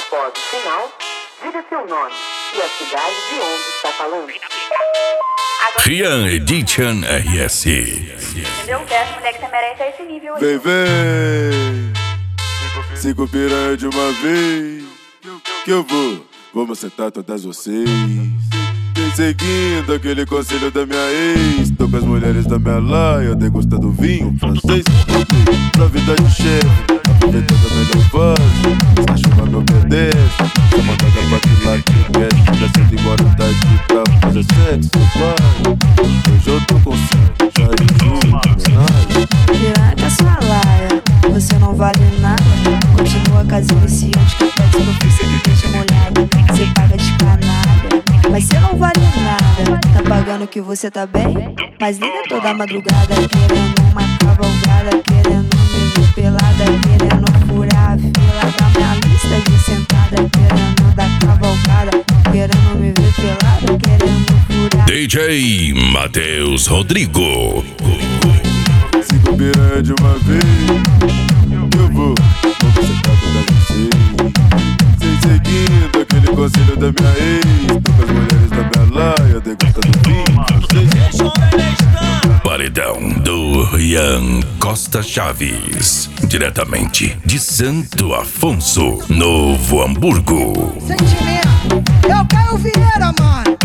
Após o sinal, diga seu nome e a cidade de onde está falando. Rian Edition RS. Entendeu? Dessa mulher que você merece é esse nível aí. Vem, 5 piranha de uma vez. Que eu vou macetar todas vocês. Seguindo aquele conselho da minha ex, tô com as mulheres da minha laia, degustando vinho francês. Pra vida de chefe, aproveitando a melhor fase. Se a chuva me obedece, sou mandada pra pilar que mexe. Já sendo embora tarde pra fazer sexo, vai. Hoje eu tô com sono, já juro, piranha com a sua laia, você não vale nada. Continua com as iniciantes que pede no ofício que deixa molhada. Você paga de canalha, mas cê não vale nada. Tá pagando que você tá bem? Mas liga toda madrugada, querendo uma cavalgada, querendo me ver pelada, querendo furar a fila da minha lista de sentada, querendo dar cavalgada, querendo me ver pelada, querendo furar. DJ Matheus Rodrigo. 5 piranha de uma vez. Eu vou macetar todas vocês. Seguindo aquele conselho da minha ex, tô com as mulheres da minha laia, degustando vinho francês. Paredão do Rian Costa Chaves, diretamente de Santo Afonso, Novo Hamburgo. Sentimento, eu Caio Vieira, mano.